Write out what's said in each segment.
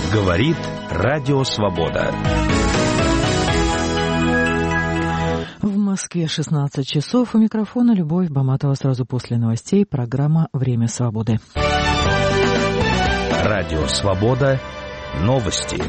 Говорит Радио Свобода. В Москве 16 часов. У микрофона Любовь Баматова. Сразу после новостей программа «Время свободы». Радио Свобода. Новости.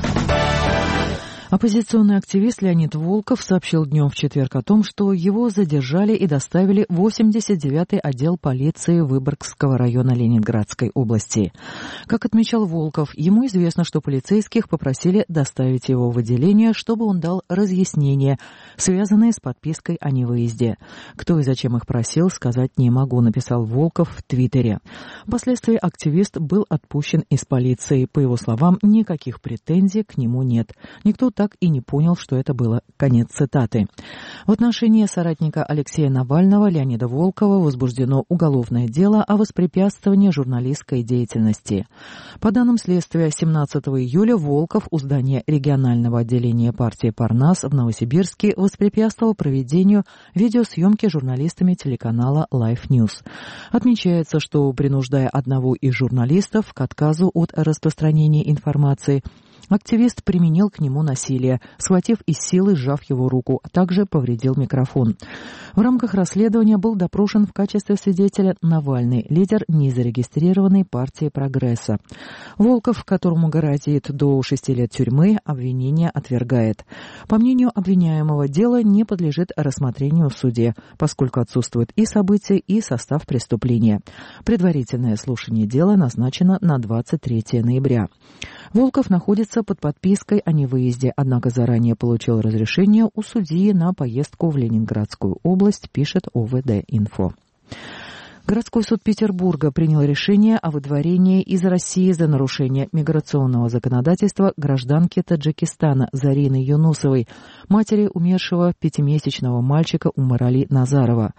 Оппозиционный активист Леонид Волков сообщил днем в четверг о том, что его задержали и доставили в 89-й отдел полиции Выборгского района Ленинградской области. Как отмечал Волков, ему известно, что полицейских попросили доставить его в отделение, чтобы он дал разъяснения, связанные с подпиской о невыезде. Кто и зачем их просил, сказать не могу, написал Волков в Твиттере. Впоследствии активист был отпущен из полиции. По его словам, никаких претензий к нему нет. Никто так и не понял, что это было. Конец цитаты. В отношении соратника Алексея Навального Леонида Волкова возбуждено уголовное дело о воспрепятствовании журналистской деятельности. По данным следствия, 17 июля Волков у здания регионального отделения партии «Парнас» в Новосибирске воспрепятствовал проведению видеосъемки журналистами телеканала Life News. Отмечается, что, принуждая одного из журналистов к отказу от распространения информации, активист применил к нему насилие, схватив и силой сжав его руку, а также повредил микрофон. В рамках расследования был допрошен в качестве свидетеля Навальный, лидер незарегистрированной партии «Прогресса». Волков, которому грозит до 6 лет тюрьмы, обвинение отвергает. По мнению обвиняемого, дело не подлежит рассмотрению в суде, поскольку отсутствуют и события, и состав преступления. Предварительное слушание дела назначено на 23 ноября. Волков находится под подпиской о невыезде, однако заранее получил разрешение у судьи на поездку в Ленинградскую область, пишет ОВД-Инфо. Городской суд Петербурга принял решение о выдворении из России за нарушение миграционного законодательства гражданки Таджикистана Зарины Юнусовой, матери умершего 5-месячного мальчика Умарали Назарова.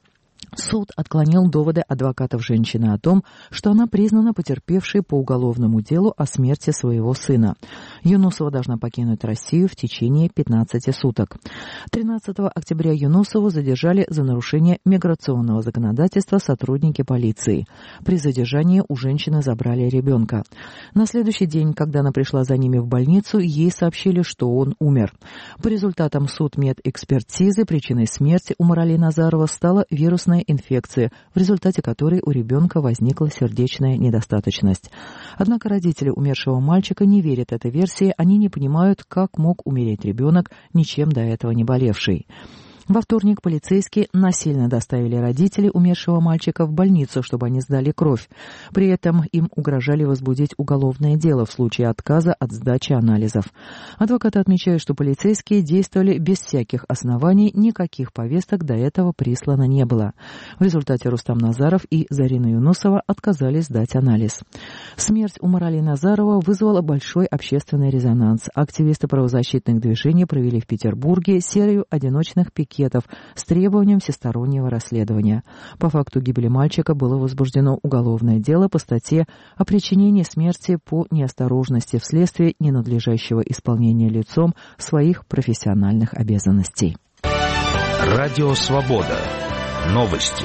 Суд отклонил доводы адвокатов женщины о том, что она признана потерпевшей по уголовному делу о смерти своего сына. Юнусова должна покинуть Россию в течение 15 суток. 13 октября Юнусову задержали за нарушение миграционного законодательства сотрудники полиции. При задержании у женщины забрали ребенка. На следующий день, когда она пришла за ними в больницу, ей сообщили, что он умер. По результатам судмедэкспертизы причиной смерти Умарали Назарова стала вирусная инфекция, в результате которой у ребенка возникла сердечная недостаточность. Однако родители умершего мальчика не верят этой версии, они не понимают, как мог умереть ребенок, ничем до этого не болевший. Во вторник полицейские насильно доставили родителей умершего мальчика в больницу, чтобы они сдали кровь. При этом им угрожали возбудить уголовное дело в случае отказа от сдачи анализов. Адвокаты отмечают, что полицейские действовали без всяких оснований, никаких повесток до этого прислано не было. В результате Рустам Назаров и Зарина Юнусова отказались сдать анализ. Смерть Умарали Назарова вызвала большой общественный резонанс. Активисты правозащитных движений провели в Петербурге серию одиночных пикетов с требованием всестороннего расследования. По факту гибели мальчика было возбуждено уголовное дело по статье о причинении смерти по неосторожности вследствие ненадлежащего исполнения лицом своих профессиональных обязанностей. Радио Свобода. Новости.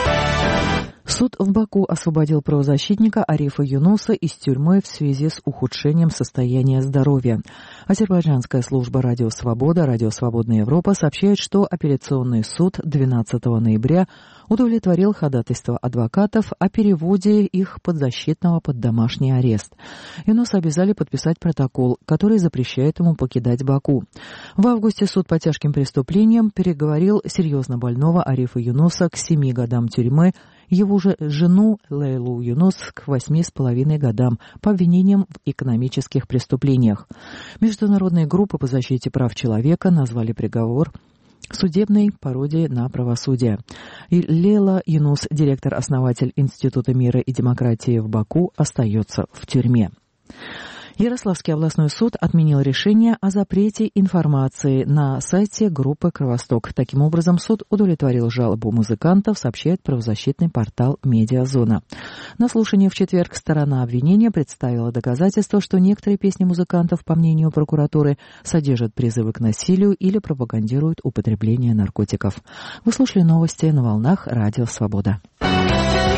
Суд в Баку освободил правозащитника Арифа Юнуса из тюрьмы в связи с ухудшением состояния здоровья. Азербайджанская служба «Радио Свобода», «Радио Свободная Европа» сообщает, что апелляционный суд 12 ноября удовлетворил ходатайство адвокатов о переводе их подзащитного под домашний арест. Юнуса обязали подписать протокол, который запрещает ему покидать Баку. В августе суд по тяжким преступлениям переговорил серьезно больного Арифа Юнуса к 7 годам тюрьмы, его же жену Лейлу Юнус к 8,5 годам по обвинениям в экономических преступлениях. Международные группы по защите прав человека назвали приговор судебной пародией на правосудие. И Лейла Юнус, директор-основатель Института мира и демократии в Баку, остается в тюрьме. Ярославский областной суд отменил решение о запрете информации на сайте группы «Кровосток». Таким образом, суд удовлетворил жалобу музыкантов, сообщает правозащитный портал «Медиазона». На слушании в четверг сторона обвинения представила доказательства, что некоторые песни музыкантов, по мнению прокуратуры, содержат призывы к насилию или пропагандируют употребление наркотиков. Вы слушали новости на волнах Радио Свобода.